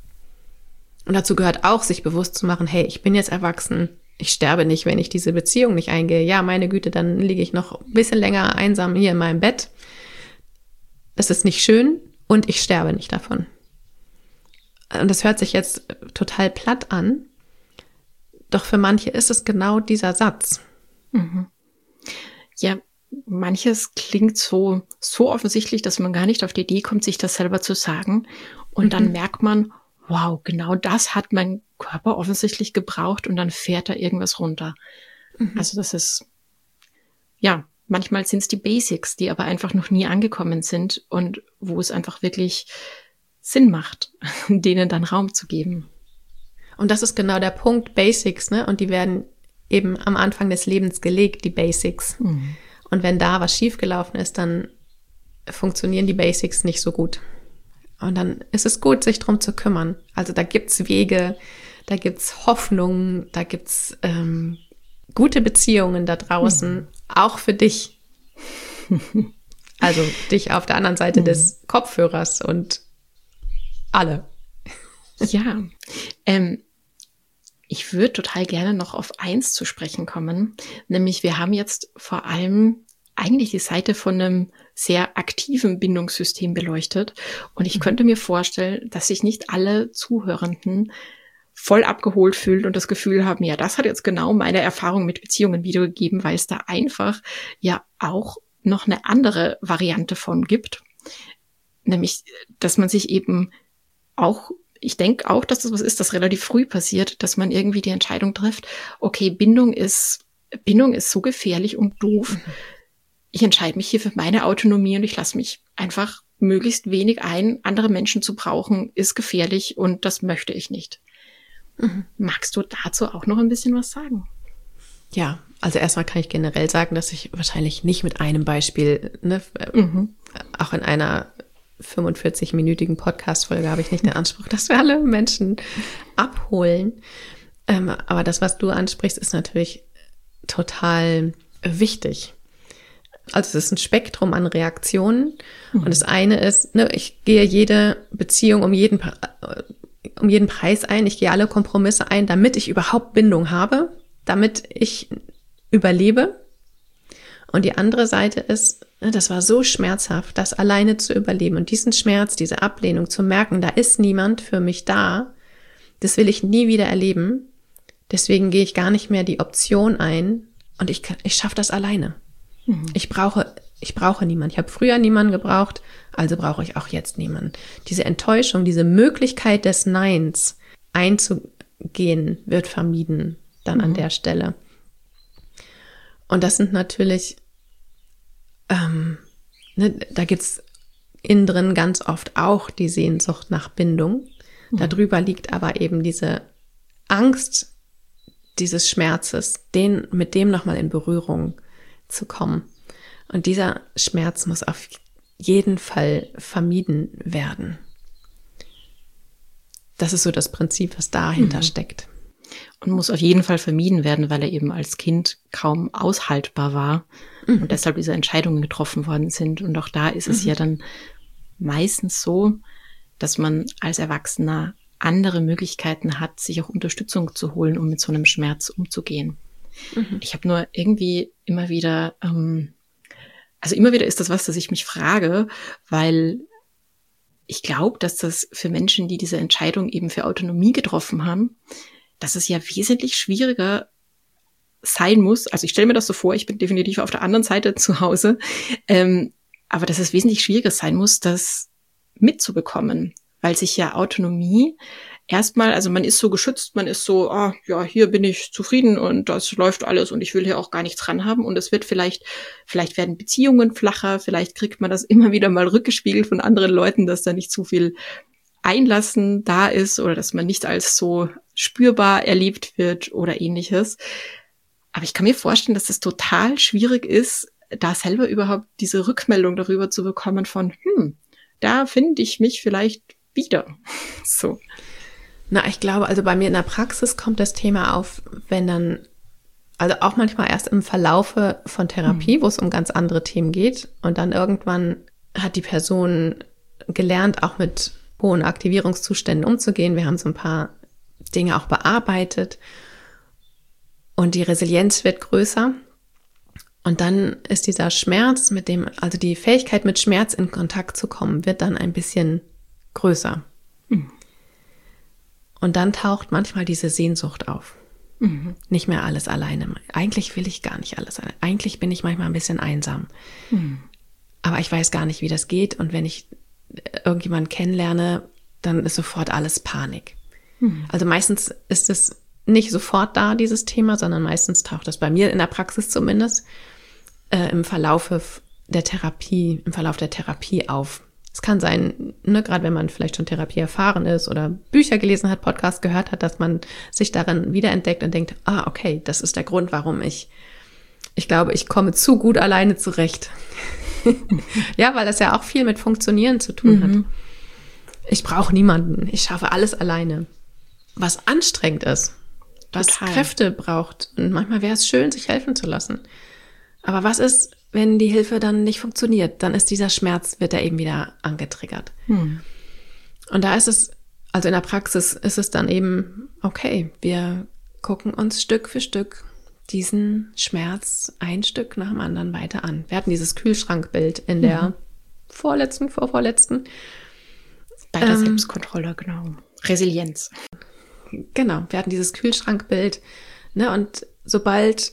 Und dazu gehört auch, sich bewusst zu machen, hey, ich bin jetzt erwachsen, ich sterbe nicht, wenn ich diese Beziehung nicht eingehe. Ja, meine Güte, dann liege ich noch ein bisschen länger einsam hier in meinem Bett. Das ist nicht schön und ich sterbe nicht davon. Und das hört sich jetzt total platt an, doch für manche ist es genau dieser Satz. Mhm. Ja, manches klingt so, so offensichtlich, dass man gar nicht auf die Idee kommt, sich das selber zu sagen. Und mhm. dann merkt man, wow, genau das hat mein Körper offensichtlich gebraucht und dann fährt da irgendwas runter. Mhm. Also das ist, ja, manchmal sind es die Basics, die aber einfach noch nie angekommen sind und wo es einfach wirklich Sinn macht, denen dann Raum zu geben. Und das ist genau der Punkt, Basics, ne? Und die werden eben am Anfang des Lebens gelegt, die Basics. Mhm. Und wenn da was schiefgelaufen ist, dann funktionieren die Basics nicht so gut. Und dann ist es gut, sich drum zu kümmern. Also da gibt's Wege, da gibt's Hoffnung, da gibt's ähm, gute Beziehungen da draußen, mhm. auch für dich. Also dich auf der anderen Seite mhm. des Kopfhörers und alle. Ja, ähm, ich würde total gerne noch auf eins zu sprechen kommen. Nämlich wir haben jetzt vor allem eigentlich die Seite von einem sehr aktiven Bindungssystem beleuchtet. Und ich könnte mir vorstellen, dass sich nicht alle Zuhörenden voll abgeholt fühlen und das Gefühl haben, ja, das hat jetzt genau meine Erfahrung mit Beziehungen wiedergegeben, weil es da einfach ja auch noch eine andere Variante von gibt. Nämlich, dass man sich eben auch, ich denke auch, dass das was ist, das relativ früh passiert, dass man irgendwie die Entscheidung trifft, okay, Bindung ist, Bindung ist so gefährlich und doof. Mhm. Ich entscheide mich hier für meine Autonomie und ich lasse mich einfach möglichst wenig ein. Andere Menschen zu brauchen, ist gefährlich und das möchte ich nicht. Mhm. Magst du dazu auch noch ein bisschen was sagen? Ja, also erstmal kann ich generell sagen, dass ich wahrscheinlich nicht mit einem Beispiel, ne, mhm. auch in einer fünfundvierzig-minütigen Podcast-Folge habe ich nicht den Anspruch, dass wir alle Menschen abholen. Ähm, aber das, was du ansprichst, ist natürlich total wichtig. Also es ist ein Spektrum an Reaktionen. Mhm. Und das eine ist, ne, ich gehe jede Beziehung um jeden, um jeden Preis ein. Ich gehe alle Kompromisse ein, damit ich überhaupt Bindung habe, damit ich überlebe. Und die andere Seite ist, das war so schmerzhaft, das alleine zu überleben und diesen Schmerz, diese Ablehnung zu merken, da ist niemand für mich da, das will ich nie wieder erleben. Deswegen gehe ich gar nicht mehr die Option ein und ich, ich schaffe das alleine. Mhm. Ich brauche, ich brauche niemanden. Ich habe früher niemanden gebraucht, also brauche ich auch jetzt niemanden. Diese Enttäuschung, diese Möglichkeit des Neins einzugehen, wird vermieden dann mhm. an der Stelle. Und das sind natürlich, ähm, ne, da gibt's innen drin ganz oft auch die Sehnsucht nach Bindung. Mhm. Darüber liegt aber eben diese Angst dieses Schmerzes, den, mit dem nochmal in Berührung zu kommen. Und dieser Schmerz muss auf jeden Fall vermieden werden. Das ist so das Prinzip, was dahinter mhm. steckt. Und muss auf jeden Fall vermieden werden, weil er eben als Kind kaum aushaltbar war mhm. und deshalb diese Entscheidungen getroffen worden sind. Und auch da ist es mhm. ja dann meistens so, dass man als Erwachsener andere Möglichkeiten hat, sich auch Unterstützung zu holen, um mit so einem Schmerz umzugehen. Mhm. Ich habe nur irgendwie immer wieder, ähm, also immer wieder ist das was, das ich mich frage, weil ich glaube, dass das für Menschen, die diese Entscheidung eben für Autonomie getroffen haben, dass es ja wesentlich schwieriger sein muss. Also ich stelle mir das so vor, ich bin definitiv auf der anderen Seite zu Hause, ähm, aber dass es wesentlich schwieriger sein muss, das mitzubekommen, weil sich ja Autonomie erstmal, also man ist so geschützt, man ist so, ah, ja, hier bin ich zufrieden und das läuft alles und ich will hier auch gar nichts dran haben und es wird vielleicht, vielleicht werden Beziehungen flacher, vielleicht kriegt man das immer wieder mal rückgespiegelt von anderen Leuten, dass da nicht zu viel Einlassen da ist oder dass man nicht als so spürbar erlebt wird oder ähnliches. Aber ich kann mir vorstellen, dass es total schwierig ist, da selber überhaupt diese Rückmeldung darüber zu bekommen von, hm, da finde ich mich vielleicht wieder. So. Na, ich glaube, also bei mir in der Praxis kommt das Thema auf, wenn dann Also auch manchmal erst im Verlaufe von Therapie, mhm. wo es um ganz andere Themen geht. Und dann irgendwann hat die Person gelernt, auch mit hohen Aktivierungszuständen umzugehen. Wir haben so ein paar Dinge auch bearbeitet. Und die Resilienz wird größer. Und dann ist dieser Schmerz, mit dem, also die Fähigkeit, mit Schmerz in Kontakt zu kommen, wird dann ein bisschen größer. Mhm. Und dann taucht manchmal diese Sehnsucht auf. Mhm. Nicht mehr alles alleine. Eigentlich will ich gar nicht alles alleine. Eigentlich bin ich manchmal ein bisschen einsam. Mhm. Aber ich weiß gar nicht, wie das geht. Und wenn ich irgendjemanden kennenlerne, dann ist sofort alles Panik. Mhm. Also meistens ist es nicht sofort da, dieses Thema, sondern meistens taucht das bei mir in der Praxis zumindest äh, im Verlaufe der Therapie, im Verlauf der Therapie auf. Es kann sein, ne, gerade wenn man vielleicht schon Therapie erfahren ist oder Bücher gelesen hat, Podcast gehört hat, dass man sich darin wiederentdeckt und denkt, ah, okay, das ist der Grund, warum ich, ich glaube, ich komme zu gut alleine zurecht. Ja, weil das ja auch viel mit Funktionieren zu tun mhm. hat. Ich brauche niemanden, ich schaffe alles alleine. Was anstrengend ist, was Total. Kräfte braucht. Und manchmal wäre es schön, sich helfen zu lassen. Aber was ist, wenn die Hilfe dann nicht funktioniert? Dann ist dieser Schmerz, wird er eben wieder angetriggert. Hm. Und da ist es, also in der Praxis ist es dann eben, okay, wir gucken uns Stück für Stück diesen Schmerz ein Stück nach dem anderen weiter an. Wir hatten dieses Kühlschrankbild in der mhm. vorletzten, vorvorletzten. Bei der ähm, Selbstkontrolle, genau. Resilienz. Genau, wir hatten dieses Kühlschrankbild, ne, und sobald,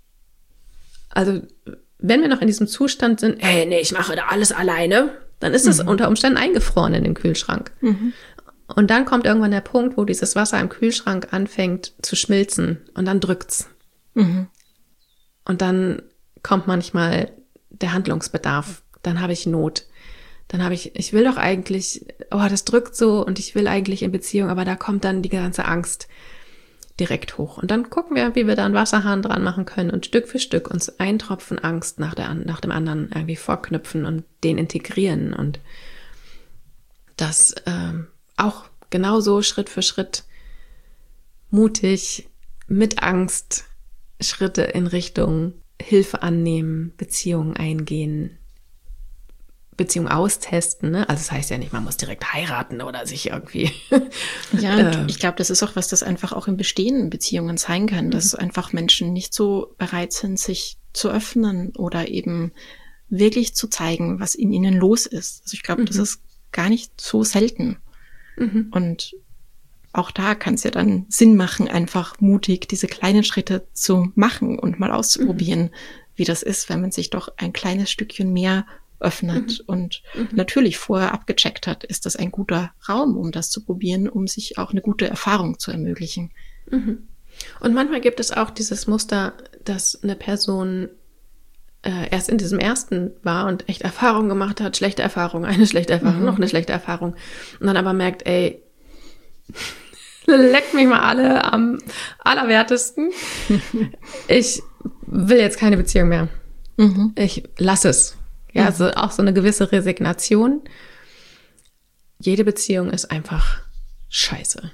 also wenn wir noch in diesem Zustand sind, hey, nee, ich mache da alles alleine, dann ist es mhm. unter Umständen eingefroren in dem Kühlschrank. Mhm. Und dann kommt irgendwann der Punkt, wo dieses Wasser im Kühlschrank anfängt zu schmilzen und dann drückt's. Mhm. Und dann kommt manchmal der Handlungsbedarf, dann habe ich Not. Dann habe ich, ich will doch eigentlich, oh, das drückt so und ich will eigentlich in Beziehung, aber da kommt dann die ganze Angst direkt hoch. Und dann gucken wir, wie wir da einen Wasserhahn dran machen können und Stück für Stück uns einen Tropfen Angst nach, der, nach dem anderen irgendwie vorknüpfen und den integrieren und das ähm, auch genauso Schritt für Schritt mutig mit Angst Schritte in Richtung Hilfe annehmen, Beziehungen eingehen, Beziehung austesten, ne? Also das heißt ja nicht, man muss direkt heiraten oder sich irgendwie. Ja, und äh, ich glaube, das ist auch was, das einfach auch in bestehenden Beziehungen sein kann, dass einfach Menschen nicht so bereit sind, sich zu öffnen oder eben wirklich zu zeigen, was in ihnen los ist. Also ich glaube, mhm. das ist gar nicht so selten. Mhm. Und auch da kann es ja dann Sinn machen, einfach mutig diese kleinen Schritte zu machen und mal auszuprobieren, mhm. wie das ist, wenn man sich doch ein kleines Stückchen mehr öffnet mhm. und mhm. natürlich vorher abgecheckt hat, ist das ein guter Raum, um das zu probieren, um sich auch eine gute Erfahrung zu ermöglichen. Mhm. Und manchmal gibt es auch dieses Muster, dass eine Person äh, erst in diesem ersten war und echt Erfahrung gemacht hat, schlechte Erfahrung, eine schlechte Erfahrung, mhm. noch eine schlechte Erfahrung und dann aber merkt, ey, leckt mich mal alle am allerwertesten. Ich will jetzt keine Beziehung mehr. Mhm. Ich lasse es. Ja, also auch so eine gewisse Resignation. Jede Beziehung ist einfach scheiße.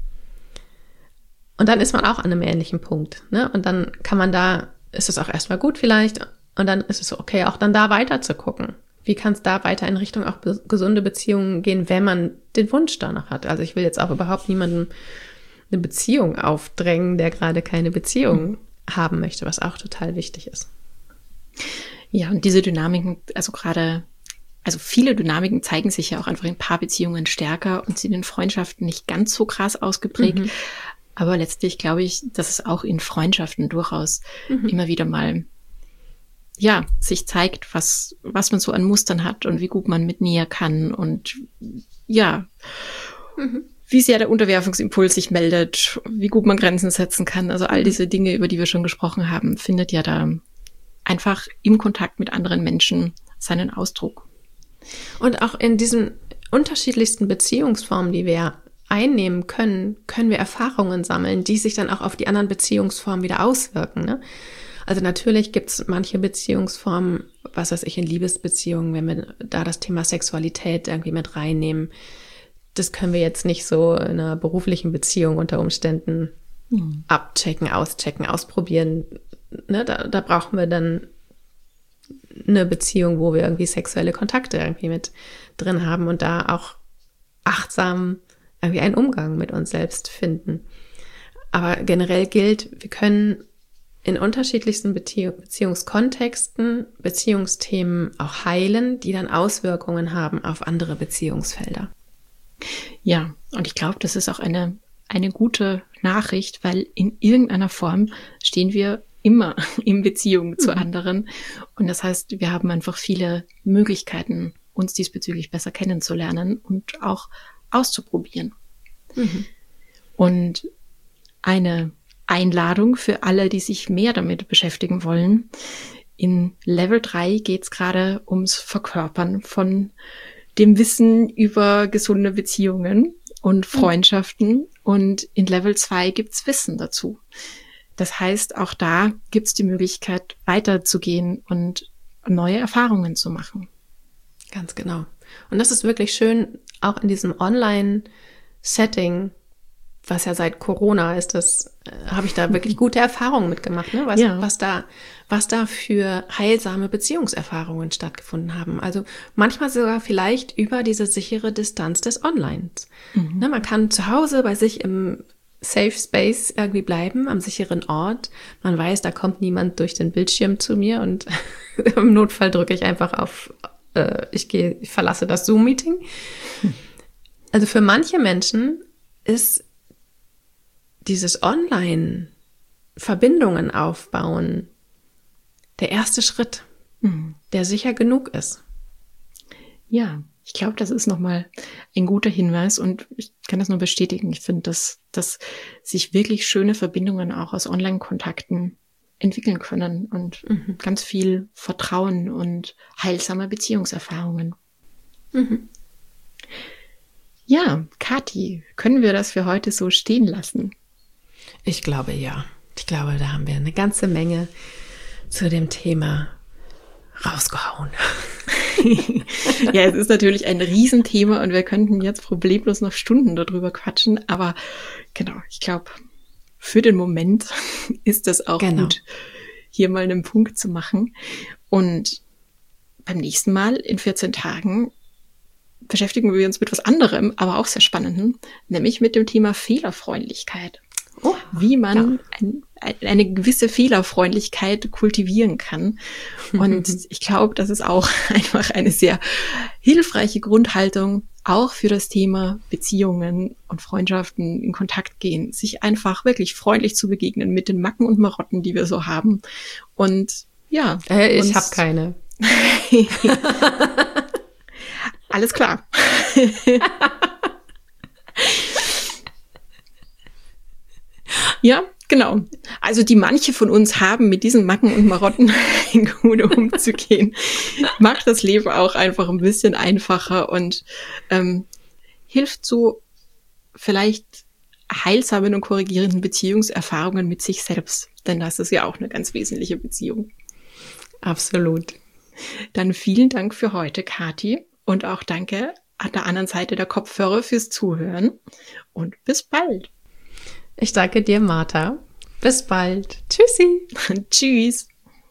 Und dann ist man auch an einem ähnlichen Punkt, ne? Und dann kann man da, ist es auch erstmal gut vielleicht, und dann ist es okay, auch dann da weiter zu gucken. Wie kann es da weiter in Richtung auch be- gesunde Beziehungen gehen, wenn man den Wunsch danach hat? Also ich will jetzt auch überhaupt niemandem eine Beziehung aufdrängen, der gerade keine Beziehung mhm. haben möchte, was auch total wichtig ist. Ja, und diese Dynamiken, also gerade, also viele Dynamiken zeigen sich ja auch einfach in Paarbeziehungen stärker und sind in Freundschaften nicht ganz so krass ausgeprägt. Mhm. Aber letztlich glaube ich, dass es auch in Freundschaften durchaus mhm. immer wieder mal, ja, sich zeigt, was, was man so an Mustern hat und wie gut man mit näher kann und ja, mhm. wie sehr der Unterwerfungsimpuls sich meldet, wie gut man Grenzen setzen kann. Also all diese Dinge, über die wir schon gesprochen haben, findet ja da einfach im Kontakt mit anderen Menschen seinen Ausdruck. Und auch in diesen unterschiedlichsten Beziehungsformen, die wir einnehmen können, können wir Erfahrungen sammeln, die sich dann auch auf die anderen Beziehungsformen wieder auswirken, ne? Also natürlich gibt es manche Beziehungsformen, was weiß ich, in Liebesbeziehungen, wenn wir da das Thema Sexualität irgendwie mit reinnehmen, das können wir jetzt nicht so in einer beruflichen Beziehung unter Umständen mhm. abchecken, auschecken, ausprobieren. Ne, da, da brauchen wir dann eine Beziehung, wo wir irgendwie sexuelle Kontakte irgendwie mit drin haben und da auch achtsam irgendwie einen Umgang mit uns selbst finden. Aber generell gilt, wir können in unterschiedlichsten Bezieh- Beziehungskontexten Beziehungsthemen auch heilen, die dann Auswirkungen haben auf andere Beziehungsfelder. Ja, und ich glaube, das ist auch eine, eine gute Nachricht, weil in irgendeiner Form stehen wir immer in Beziehung zu mhm. anderen. Und das heißt, wir haben einfach viele Möglichkeiten, uns diesbezüglich besser kennenzulernen und auch auszuprobieren. Mhm. Und eine Einladung für alle, die sich mehr damit beschäftigen wollen. In Level drei geht es gerade ums Verkörpern von dem Wissen über gesunde Beziehungen und Freundschaften. Mhm. Und in Level zwei gibt's Wissen dazu. Das heißt, auch da gibt's die Möglichkeit, weiterzugehen und neue Erfahrungen zu machen. Ganz genau. Und das ist wirklich schön, auch in diesem Online-Setting, was ja seit Corona ist, das äh, habe ich da wirklich gute Erfahrungen mitgemacht, ne? Was, ja. was da, was da für heilsame Beziehungserfahrungen stattgefunden haben. Also manchmal sogar vielleicht über diese sichere Distanz des Onlines. Mhm. Ne, man kann zu Hause bei sich im Safe Space irgendwie bleiben, am sicheren Ort. Man weiß, da kommt niemand durch den Bildschirm zu mir und im Notfall drücke ich einfach auf, äh, ich gehe, ich verlasse das Zoom-Meeting. Hm. Also für manche Menschen ist dieses Online-Verbindungen aufbauen der erste Schritt, mhm. der sicher genug ist. Ja, ich glaube, das ist nochmal ein guter Hinweis und ich kann das nur bestätigen. Ich finde, dass, dass sich wirklich schöne Verbindungen auch aus Online-Kontakten entwickeln können und mhm. ganz viel Vertrauen und heilsame Beziehungserfahrungen. Mhm. Ja, Kathi, können wir das für heute so stehen lassen? Ich glaube, ja. Ich glaube, da haben wir eine ganze Menge zu dem Thema rausgehauen. Ja, es ist natürlich ein Riesenthema und wir könnten jetzt problemlos noch Stunden darüber quatschen, aber genau, ich glaube, für den Moment ist das auch genau. gut, hier mal einen Punkt zu machen. Und beim nächsten Mal in vierzehn Tagen beschäftigen wir uns mit was anderem, aber auch sehr spannendem, nämlich mit dem Thema Fehlerfreundlichkeit. Oh, wie man ja. ein, eine gewisse Fehlerfreundlichkeit kultivieren kann. Und ich glaube, das ist auch einfach eine sehr hilfreiche Grundhaltung, auch für das Thema Beziehungen und Freundschaften in Kontakt gehen, sich einfach wirklich freundlich zu begegnen mit den Macken und Marotten, die wir so haben. Und ja. Äh, ich habe keine. Alles klar. Ja, genau. Also die manche von uns haben, mit diesen Macken und Marotten gut umzugehen, macht das Leben auch einfach ein bisschen einfacher und ähm, hilft so vielleicht heilsamen und korrigierenden Beziehungserfahrungen mit sich selbst. Denn das ist ja auch eine ganz wesentliche Beziehung. Absolut. Dann vielen Dank für heute, Kathi. Und auch danke an der anderen Seite der Kopfhörer fürs Zuhören. Und bis bald. Ich danke dir, Martha. Bis bald. Tschüssi. Tschüss.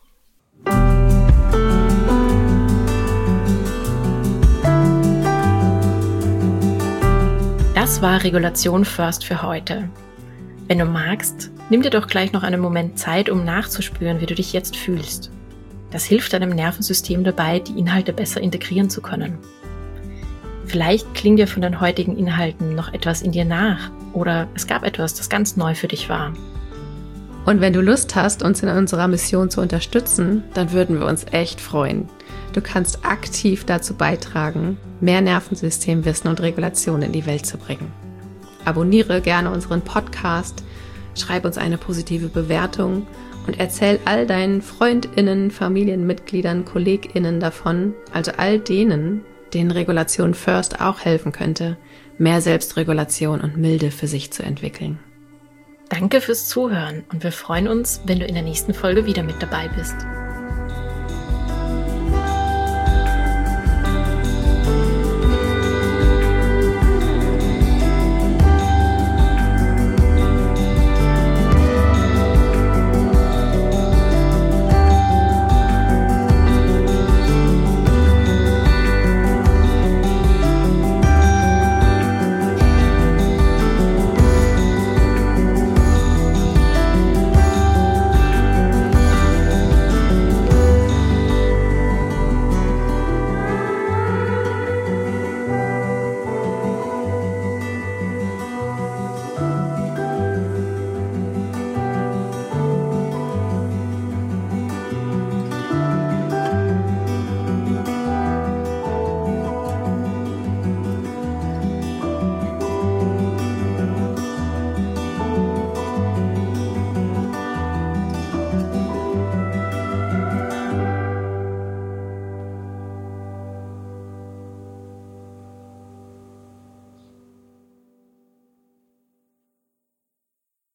Das war Regulation First für heute. Wenn du magst, nimm dir doch gleich noch einen Moment Zeit, um nachzuspüren, wie du dich jetzt fühlst. Das hilft deinem Nervensystem dabei, die Inhalte besser integrieren zu können. Vielleicht klingt dir von den heutigen Inhalten noch etwas in dir nach oder es gab etwas, das ganz neu für dich war. Und wenn du Lust hast, uns in unserer Mission zu unterstützen, dann würden wir uns echt freuen. Du kannst aktiv dazu beitragen, mehr Nervensystemwissen und Regulation in die Welt zu bringen. Abonniere gerne unseren Podcast, schreib uns eine positive Bewertung und erzähl all deinen FreundInnen, Familienmitgliedern, KollegInnen davon, also all denen, denen Regulation First auch helfen könnte, mehr Selbstregulation und Milde für sich zu entwickeln. Danke fürs Zuhören und wir freuen uns, wenn du in der nächsten Folge wieder mit dabei bist.